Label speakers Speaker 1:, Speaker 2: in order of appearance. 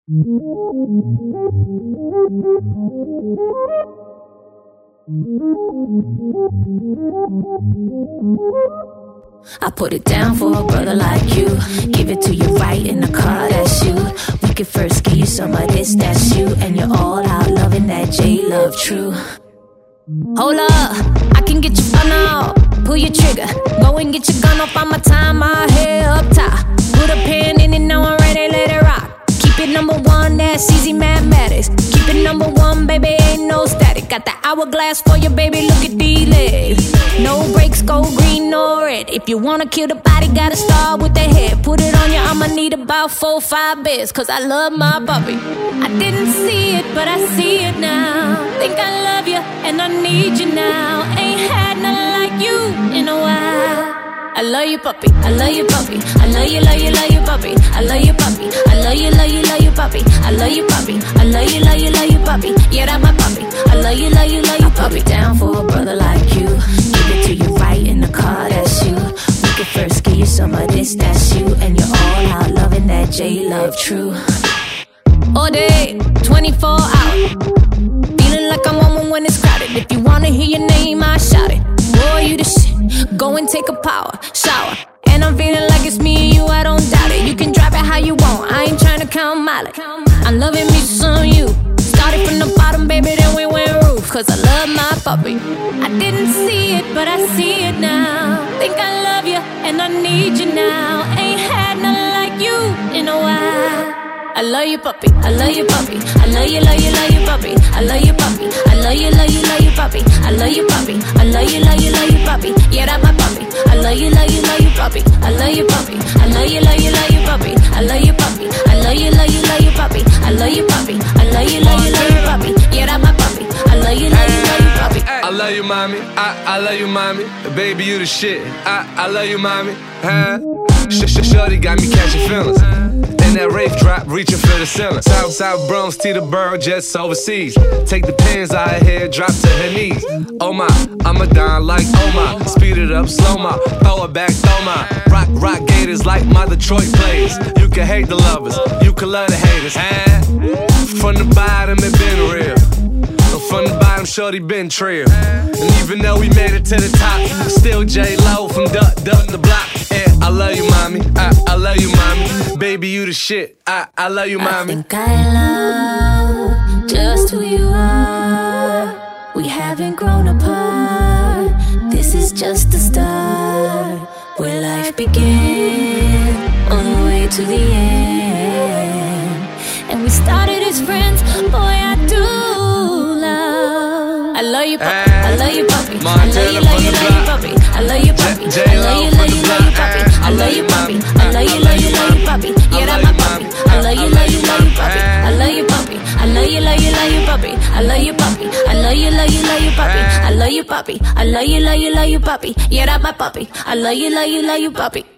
Speaker 1: I put it down for a brother like you. Give it to you right in the car, that's you. We could first give you some of this, that's you. And you're all out loving that J-Love true. Hold up, I can get your fun out. Pull your trigger, go and get your gun off. I'ma tie my hair up top. Put a pen in it, now I'm ready, let it rock. Keep it number one, that's easy mathematics. Keep it number one, baby, ain't no static. Got the hourglass for you, baby, look at these legs. No brakes, go green or red. If you wanna kill the body, gotta start with the head. Put it on you, I'ma need about 4 or 5 beds. Cause I love my puppy. I didn't see it, but I see it now. Think I love you, and I need you now. Ain't had nothing like you in a while. I love you, puppy. I love you, puppy. I love you, love you, love you, puppy. I love you, puppy. I love you, love you, love you, puppy. I love you, puppy. I love you, love you, love you, puppy. Yeah, that's my puppy. I love you, love you, love you, puppy. Down for a brother like you. Give it to you right in the car, that's you. We could first give you some of this, that's you. And you're all out loving that J-Love true. All day, 24 hours. Feeling like I'm on when it's crowded. If you wanna hear your name, I shout it. Boy, you the shit. Go and take a power shower. And I'm feeling like it's me and you, I don't doubt it. You can drop it how you want, I ain't trying to count mileage. I'm loving me some you. Started from the bottom, baby, then we went roof. Cause I love my puppy. I didn't see it, but I see it now. Think I love you, and I need you now. Ain't had nothing like you in a while. I love you, puppy. I love you, puppy. I love you, love you, love you, puppy. I love you, puppy. I love you, love you, love you, puppy. I love you, puppy. I love you, love you, love you, puppy. Yeah, that's my puppy. I love you, love you, love you, puppy. I love you, puppy. I love you, love you, love you, puppy. I love you, puppy. I love you, love you, love you, puppy. I love you, puppy. I love you, love you, love you, puppy. Yeah, that's my puppy. I love you, love you, love you, puppy.
Speaker 2: I love you, mommy. I love you, mommy. Baby, you the shit. I love you, mommy. Huh? Shorty got me catching feelings. And that Wraith drop, reaching for the ceiling. South Bronx, to the borough, jets overseas. Take the pins out of here, drop to her knees. Oh my, I'm a don like oh my. Speed it up, slow my, throw it back, throw my. Rock gators like my Detroit players. You can hate the lovers, you can love the haters. From the bottom, it been real. From the bottom, shorty been trill. And even though we made it to the top, still J-Lo from Duck the Block. Yeah, I love you, mommy. I love you, mommy. Baby, you the shit. I love you, mommy.
Speaker 1: I think I love just who you are. We haven't grown apart. This is just the start. Where life began, on the way to the end. And we started as friends, boy, I do. I love you, puppy. I love you, puppy. I love you, love you, love you, puppy. I love you, puppy. I love you, love you, love you, puppy. I love you, puppy. I love you, love you, love you, puppy. Yeah, that's my puppy. I love you, love you, love you, puppy. I love you, puppy. I love you, love you, love you, puppy. I love you, puppy. I love you, love you, love you, puppy. I love you, puppy. I love you, love you, love you, puppy. Yeah, that's my puppy. I love you, love you, love you, puppy.